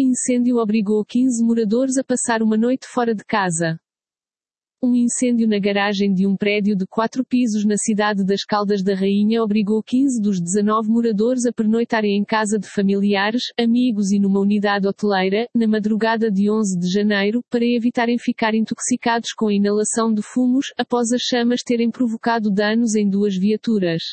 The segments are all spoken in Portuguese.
Incêndio obrigou 15 moradores a passar uma noite fora de casa. Um incêndio na garagem de um prédio de 4 pisos na cidade das Caldas da Rainha obrigou 15 dos 19 moradores a pernoitarem em casa de familiares, amigos e numa unidade hoteleira, na madrugada de 11 de janeiro, para evitarem ficar intoxicados com a inalação de fumos, após as chamas terem provocado danos em 2 viaturas.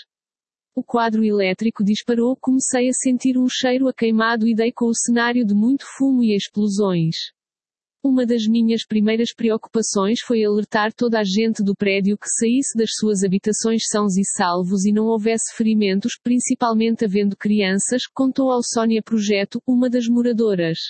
O quadro elétrico disparou, comecei a sentir um cheiro a queimado e dei com o cenário de muito fumo e explosões. Uma das minhas primeiras preocupações foi alertar toda a gente do prédio que saísse das suas habitações sãos e salvos e não houvesse ferimentos, principalmente havendo crianças, contou ao Sónia Projeto, uma das moradoras.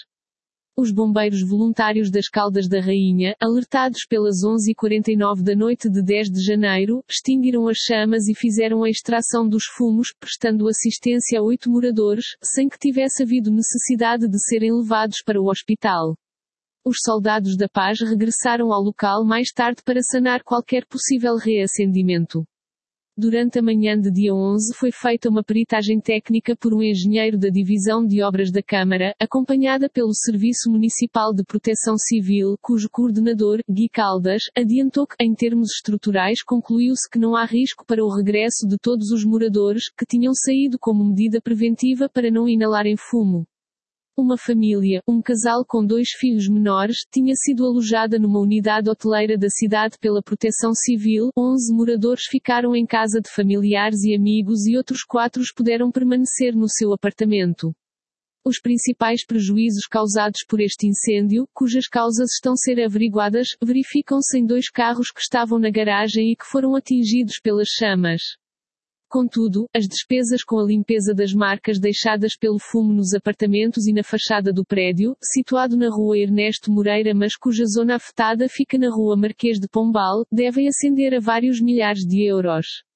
Os bombeiros voluntários das Caldas da Rainha, alertados pelas 11h49 da noite de 10 de janeiro, extinguiram as chamas e fizeram a extração dos fumos, prestando assistência a 8 moradores, sem que tivesse havido necessidade de serem levados para o hospital. Os soldados da paz regressaram ao local mais tarde para sanar qualquer possível reacendimento. Durante a manhã de dia 11 foi feita uma peritagem técnica por um engenheiro da Divisão de Obras da Câmara, acompanhada pelo Serviço Municipal de Proteção Civil, cujo coordenador, Gui Caldas, adiantou que, em termos estruturais, concluiu-se que não há risco para o regresso de todos os moradores, que tinham saído como medida preventiva para não inalarem fumo. Uma família, um casal com 2 filhos menores, tinha sido alojada numa unidade hoteleira da cidade pela Proteção Civil. 11 moradores ficaram em casa de familiares e amigos e outros 4 puderam permanecer no seu apartamento. Os principais prejuízos causados por este incêndio, cujas causas estão a ser averiguadas, verificam-se em 2 carros que estavam na garagem e que foram atingidos pelas chamas. Contudo, as despesas com a limpeza das marcas deixadas pelo fumo nos apartamentos e na fachada do prédio, situado na rua Ernesto Moreira mas cuja zona afetada fica na rua Marquês de Pombal, devem ascender a vários milhares de euros.